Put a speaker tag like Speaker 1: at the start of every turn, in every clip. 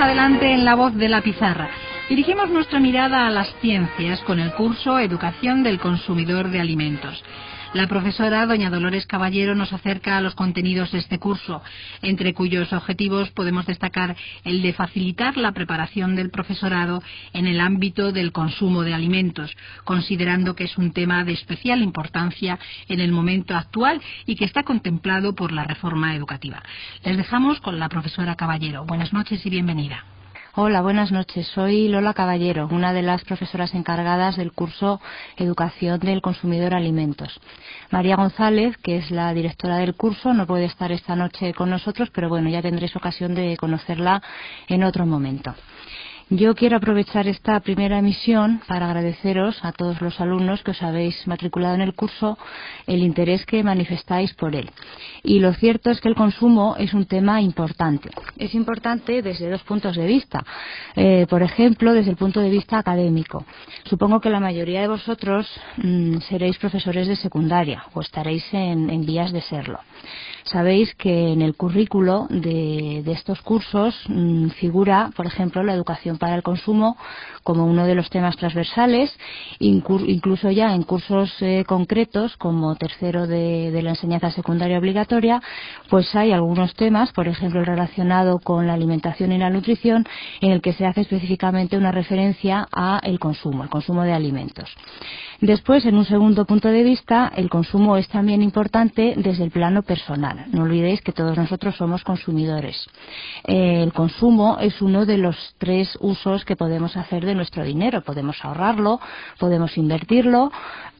Speaker 1: adelante en La Voz de la Pizarra. Dirigimos nuestra mirada a las ciencias con el curso Educación del Consumidor de Alimentos. La profesora doña Dolores Caballero nos acerca a los contenidos de este curso, entre cuyos objetivos podemos destacar el de facilitar la preparación del profesorado en el ámbito del consumo de alimentos, considerando que es un tema de especial importancia en el momento actual y que está contemplado por la reforma educativa. Les dejamos con la profesora Caballero. Buenas noches y bienvenida.
Speaker 2: Hola, buenas noches. Soy Lola Caballero, una de las profesoras encargadas del curso Educación del Consumidor Alimentos. María González, que es la directora del curso, no puede estar esta noche con nosotros, pero bueno, ya tendréis ocasión de conocerla en otro momento. Yo quiero aprovechar esta primera emisión para agradeceros a todos los alumnos que os habéis matriculado en el curso el interés que manifestáis por él. Y lo cierto es que el consumo es un tema importante. Es importante desde dos puntos de vista. Por ejemplo, desde el punto de vista académico. Supongo que la mayoría de vosotros seréis profesores de secundaria o estaréis en vías de serlo. Sabéis que en el currículo de estos cursos figura, por ejemplo, la educación para el consumo como uno de los temas transversales, incluso ya en cursos concretos como tercero de la enseñanza secundaria obligatoria, pues hay algunos temas, por ejemplo, el relacionado con la alimentación y la nutrición, en el que se hace específicamente una referencia a el consumo de alimentos. Después, en un segundo punto de vista, el consumo es también importante desde el plano personal. No olvidéis que todos nosotros somos consumidores. El consumo es uno de los tres usos que podemos hacer de nuestro dinero. Podemos ahorrarlo, podemos invertirlo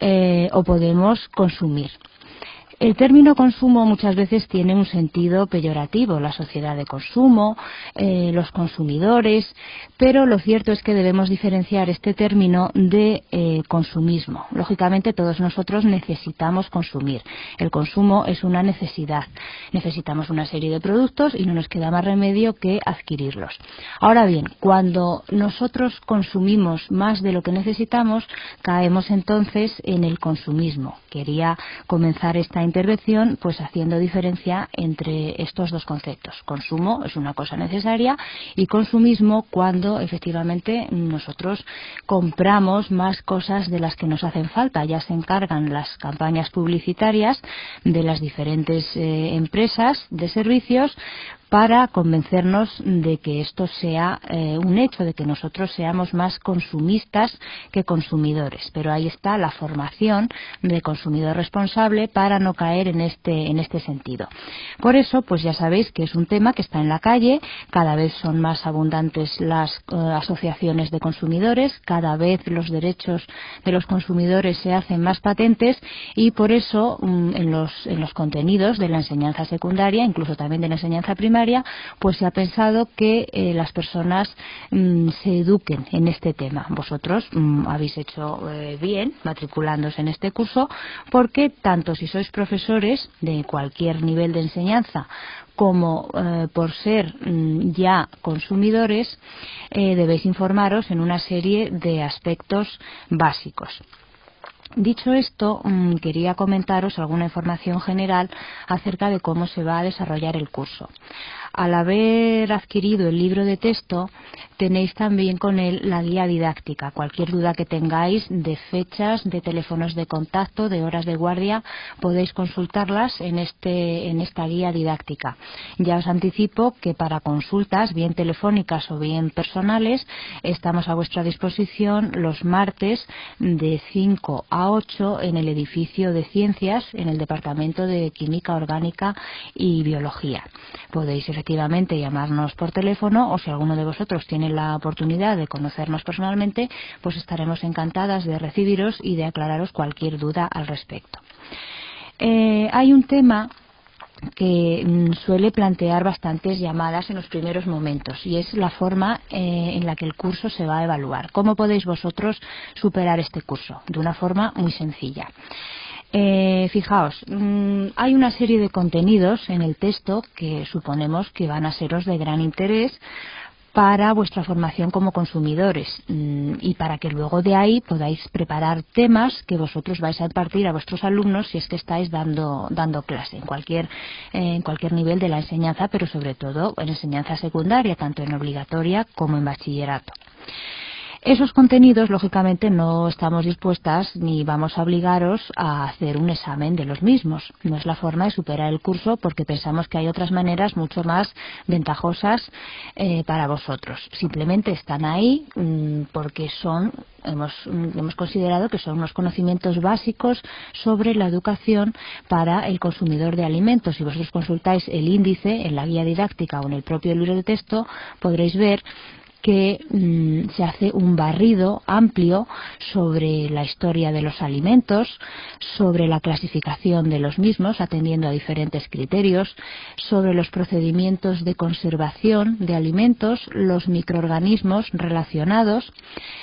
Speaker 2: o podemos consumir. El término consumo muchas veces tiene un sentido peyorativo, la sociedad de consumo, los consumidores, pero lo cierto es que debemos diferenciar este término de consumismo. Lógicamente todos nosotros necesitamos consumir. El consumo es una necesidad. Necesitamos una serie de productos y no nos queda más remedio que adquirirlos. Ahora bien, cuando nosotros consumimos más de lo que necesitamos, caemos entonces en el consumismo. Quería comenzar esta intervención pues haciendo diferencia entre estos dos conceptos. Consumo es una cosa necesaria y consumismo cuando efectivamente nosotros compramos más cosas de las que nos hacen falta. Ya se encargan las campañas publicitarias de las diferentes empresas de servicios para convencernos de que esto sea un hecho, de que nosotros seamos más consumistas que consumidores. Pero ahí está la formación de consumidor responsable para no caer en este sentido. Por eso, pues ya sabéis que es un tema que está en la calle, cada vez son más abundantes las asociaciones de consumidores, cada vez los derechos de los consumidores se hacen más patentes y por eso en los contenidos de la enseñanza secundaria, incluso también de la enseñanza primaria, pues se ha pensado que las personas se eduquen en este tema. Vosotros habéis hecho bien matriculándose en este curso porque tanto si sois profesores de cualquier nivel de enseñanza como por ser ya consumidores debéis informaros en una serie de aspectos básicos. Dicho esto, quería comentaros alguna información general acerca de cómo se va a desarrollar el curso. Al haber adquirido el libro de texto, tenéis también con él la guía didáctica. Cualquier duda que tengáis de fechas, de teléfonos de contacto, de horas de guardia, podéis consultarlas en esta guía didáctica. Ya os anticipo que para consultas, bien telefónicas o bien personales, estamos a vuestra disposición los martes de 5 a 8 en el edificio de Ciencias, en el Departamento de Química Orgánica y Biología. Podéis efectivamente llamarnos por teléfono o si alguno de vosotros tiene la oportunidad de conocernos personalmente, pues estaremos encantadas de recibiros y de aclararos cualquier duda al respecto. Hay un tema que suele plantear bastantes llamadas en los primeros momentos y es la forma en la que el curso se va a evaluar. ¿Cómo podéis vosotros superar este curso? De una forma muy sencilla. Fijaos, hay una serie de contenidos en el texto que suponemos que van a seros de gran interés para vuestra formación como consumidores y para que luego de ahí podáis preparar temas que vosotros vais a impartir a vuestros alumnos si es que estáis dando clase en cualquier nivel de la enseñanza, pero sobre todo en enseñanza secundaria, tanto en obligatoria como en bachillerato. Esos contenidos, lógicamente, no estamos dispuestas ni vamos a obligaros a hacer un examen de los mismos. No es la forma de superar el curso porque pensamos que hay otras maneras mucho más ventajosas para vosotros. Simplemente están ahí porque hemos considerado que son unos conocimientos básicos sobre la educación para el consumidor de alimentos. Si vosotros consultáis el índice en la guía didáctica o en el propio libro de texto, podréis ver que se hace un barrido amplio sobre la historia de los alimentos, sobre la clasificación de los mismos, atendiendo a diferentes criterios, sobre los procedimientos de conservación de alimentos, los microorganismos relacionados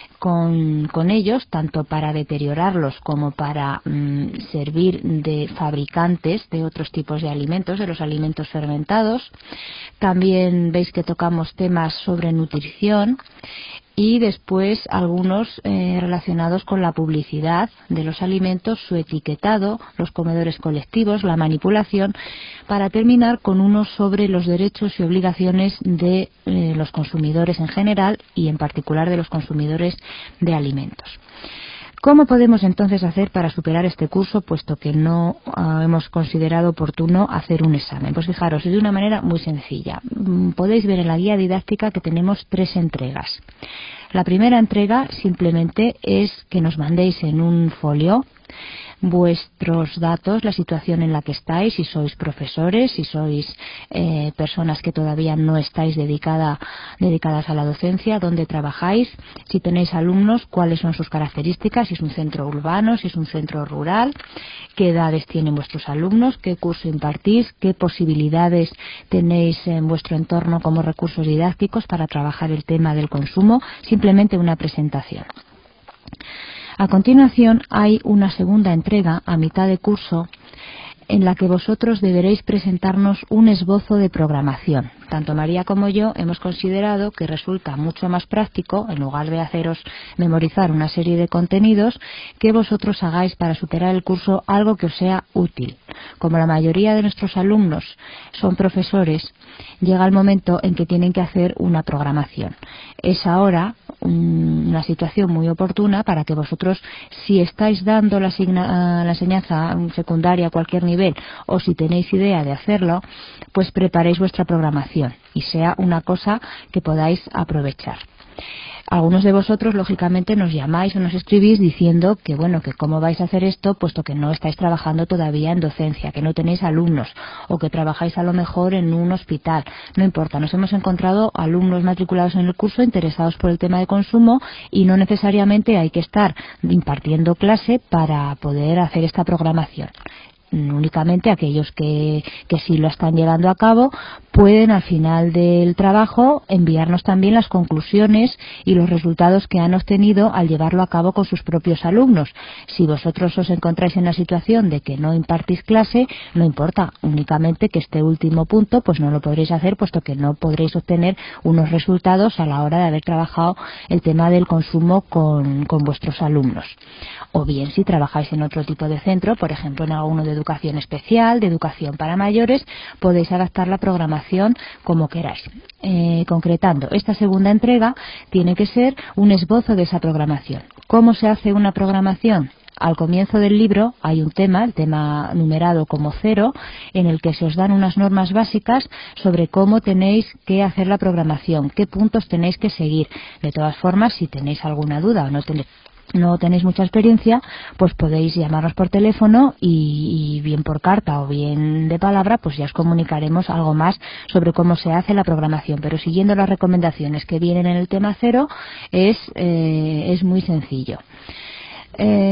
Speaker 2: con ellos, tanto para deteriorarlos como para servir de fabricantes de otros tipos de alimentos, de los alimentos fermentados. También veis que tocamos temas sobre nutrición y después algunos relacionados con la publicidad de los alimentos, su etiquetado, los comedores colectivos, la manipulación, para terminar con uno sobre los derechos y obligaciones de los consumidores en general y en particular de los consumidores de alimentos. ¿Cómo podemos entonces hacer para superar este curso, puesto que no hemos considerado oportuno hacer un examen? Pues fijaros, de una manera muy sencilla. Podéis ver en la guía didáctica que tenemos 3 entregas. La primera entrega simplemente es que nos mandéis en un folio vuestros datos, la situación en la que estáis, si sois profesores, si sois personas que todavía no estáis dedicadas a la docencia, dónde trabajáis, si tenéis alumnos, cuáles son sus características, si es un centro urbano, si es un centro rural, qué edades tienen vuestros alumnos, qué curso impartís, qué posibilidades tenéis en vuestro entorno como recursos didácticos para trabajar el tema del consumo, simplemente una presentación. A continuación hay una segunda entrega a mitad de curso en la que vosotros deberéis presentarnos un esbozo de programación. Tanto María como yo hemos considerado que resulta mucho más práctico, en lugar de haceros memorizar una serie de contenidos, que vosotros hagáis para superar el curso algo que os sea útil. Como la mayoría de nuestros alumnos son profesores, llega el momento en que tienen que hacer una programación. Es ahora una situación muy oportuna para que vosotros, si estáis dando la enseñanza secundaria a cualquier nivel o si tenéis idea de hacerlo, pues preparéis vuestra programación y sea una cosa que podáis aprovechar. Algunos de vosotros, lógicamente, nos llamáis o nos escribís diciendo que, bueno, que cómo vais a hacer esto, puesto que no estáis trabajando todavía en docencia, que no tenéis alumnos o que trabajáis a lo mejor en un hospital. No importa, nos hemos encontrado alumnos matriculados en el curso interesados por el tema de consumo y no necesariamente hay que estar impartiendo clase para poder hacer esta programación. Únicamente aquellos que sí lo están llevando a cabo pueden al final del trabajo enviarnos también las conclusiones y los resultados que han obtenido al llevarlo a cabo con sus propios alumnos. Si vosotros os encontráis en la situación de que no impartís clase, no importa, únicamente que este último punto pues no lo podréis hacer, puesto que no podréis obtener unos resultados a la hora de haber trabajado el tema del consumo con vuestros alumnos. O bien si trabajáis en otro tipo de centro, por ejemplo en alguno de educación especial, de educación para mayores, podéis adaptar la programación como queráis. Concretando, esta segunda entrega tiene que ser un esbozo de esa programación. ¿Cómo se hace una programación? Al comienzo del libro hay un tema, el tema numerado como 0, en el que se os dan unas normas básicas sobre cómo tenéis que hacer la programación, qué puntos tenéis que seguir. De todas formas, si tenéis alguna duda o no tenéis mucha experiencia, pues podéis llamarnos por teléfono y bien por carta o bien de palabra, pues ya os comunicaremos algo más sobre cómo se hace la programación. Pero siguiendo las recomendaciones que vienen en el tema 0, es muy sencillo.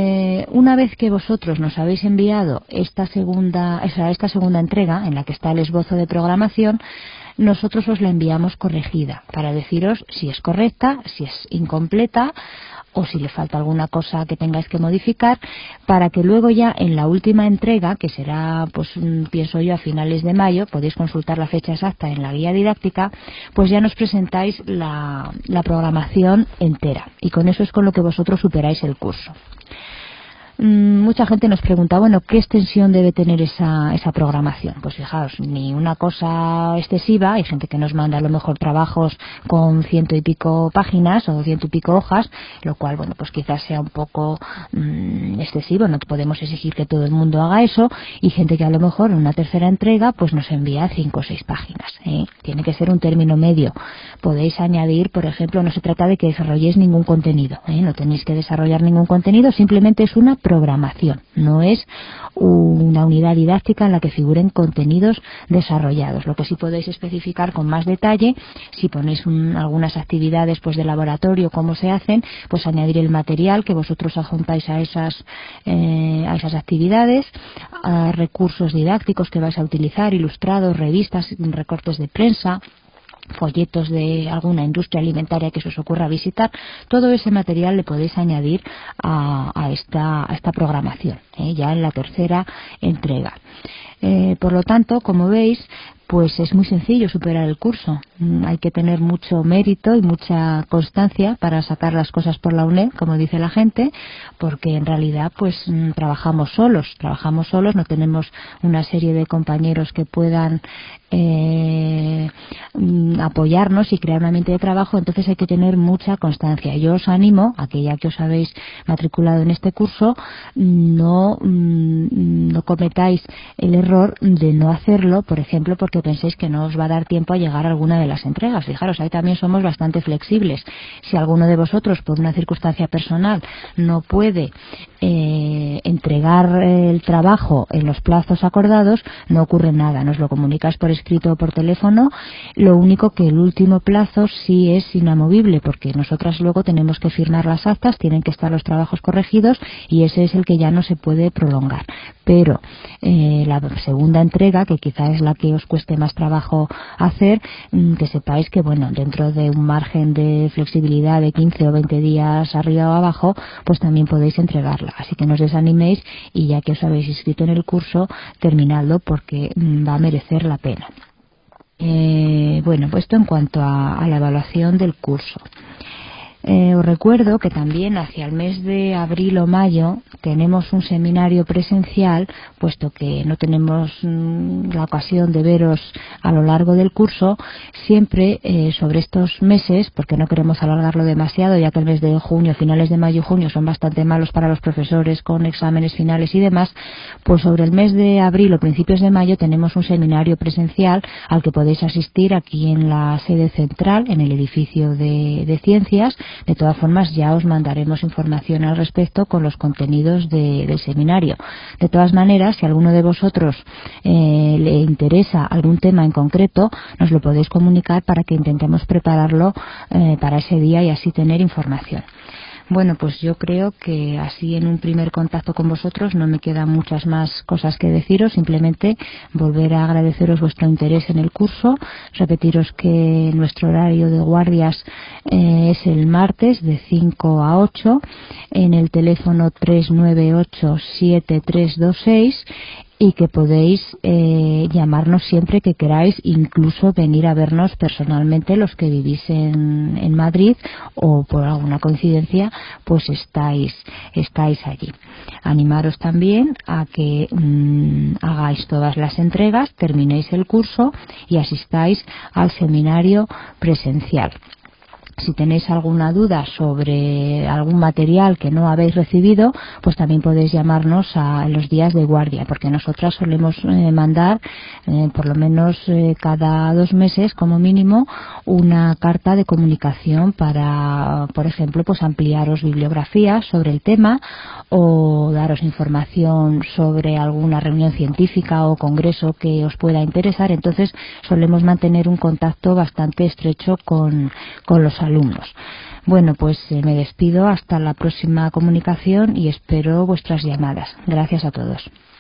Speaker 2: Una vez que vosotros nos habéis enviado esta segunda entrega, en la que está el esbozo de programación, nosotros os la enviamos corregida para deciros si es correcta, si es incompleta o si le falta alguna cosa que tengáis que modificar, para que luego ya en la última entrega, que será, pues pienso yo, a finales de mayo, podéis consultar la fecha exacta en la guía didáctica, pues ya nos presentáis la programación entera, y con eso es con lo que vosotros superáis el curso. Mucha gente nos pregunta, bueno, ¿qué extensión debe tener esa programación? Pues fijaos, ni una cosa excesiva. Hay gente que nos manda a lo mejor trabajos con 100 y pico páginas o 100 y pico hojas, lo cual, bueno, pues quizás sea un poco excesivo. No podemos exigir que todo el mundo haga eso, y gente que a lo mejor en una tercera entrega pues nos envía 5 o 6 páginas, ¿eh? Tiene que ser un término medio. Podéis añadir, por ejemplo, no se trata de que desarrolléis ningún contenido, ¿eh? No tenéis que desarrollar ningún contenido, simplemente es una programación, no es una unidad didáctica en la que figuren contenidos desarrollados. Lo que sí podéis especificar con más detalle, si ponéis algunas actividades pues de laboratorio, cómo se hacen, pues añadir el material que vosotros adjuntáis a esas actividades, a recursos didácticos que vais a utilizar, ilustrados, revistas, recortes de prensa, folletos de alguna industria alimentaria que se os ocurra visitar. Todo ese material le podéis añadir a esta programación, ya en la tercera entrega. Por lo tanto, como veis, pues es muy sencillo superar el curso. Hay que tener mucho mérito y mucha constancia para sacar las cosas por la UNED, como dice la gente, porque en realidad pues trabajamos solos, no tenemos una serie de compañeros que puedan apoyarnos y crear un ambiente de trabajo. Entonces hay que tener mucha constancia. Yo os animo a que, ya que os habéis matriculado en este curso, no cometáis el error de no hacerlo, por ejemplo, porque penséis que no os va a dar tiempo a llegar a alguna de las entregas. Fijaros, ahí también somos bastante flexibles. Si alguno de vosotros, por una circunstancia personal, no puede entregar el trabajo en los plazos acordados, no ocurre nada. Nos lo comunicáis por escrito o por teléfono. Lo único que el último plazo sí es inamovible, porque nosotras luego tenemos que firmar las actas, tienen que estar los trabajos corregidos, y ese es el que ya no se puede prolongar. Pero la segunda entrega, que quizá es la que os cueste más trabajo hacer, que sepáis que, bueno, dentro de un margen de flexibilidad de 15 o 20 días arriba o abajo, pues también podéis entregarla. Así que no os desaniméis, y ya que os habéis inscrito en el curso, terminadlo, porque va a merecer la pena. Bueno, pues esto en cuanto a la evaluación del curso. Os recuerdo que también hacia el mes de abril o mayo tenemos un seminario presencial, puesto que no tenemos la ocasión de veros a lo largo del curso. Siempre sobre estos meses, porque no queremos alargarlo demasiado, ya que el mes de junio, finales de mayo y junio son bastante malos para los profesores con exámenes finales y demás, pues sobre el mes de abril o principios de mayo tenemos un seminario presencial al que podéis asistir aquí en la sede central, en el edificio de Ciencias. De todas formas, ya os mandaremos información al respecto con los contenidos del seminario. De todas maneras, si a alguno de vosotros le interesa algún tema en concreto, nos lo podéis comunicar para que intentemos prepararlo para ese día y así tener información. Bueno, pues yo creo que así, en un primer contacto con vosotros, no me quedan muchas más cosas que deciros. Simplemente volver a agradeceros vuestro interés en el curso, repetiros que nuestro horario de guardias es el martes de 5 a 8 en el teléfono 398-7326, y que podéis llamarnos siempre que queráis, incluso venir a vernos personalmente los que vivís en Madrid, o por alguna coincidencia pues estáis allí. Animaros también a que hagáis todas las entregas, terminéis el curso y asistáis al seminario presencial. Si tenéis alguna duda sobre algún material que no habéis recibido, pues también podéis llamarnos en los días de guardia, porque nosotras solemos mandar por lo menos cada 2 meses como mínimo una carta de comunicación para, por ejemplo, pues ampliaros bibliografías sobre el tema, o daros información sobre alguna reunión científica o congreso que os pueda interesar. Entonces solemos mantener un contacto bastante estrecho con los alumnos. Bueno, pues me despido hasta la próxima comunicación y espero vuestras llamadas. Gracias a todos.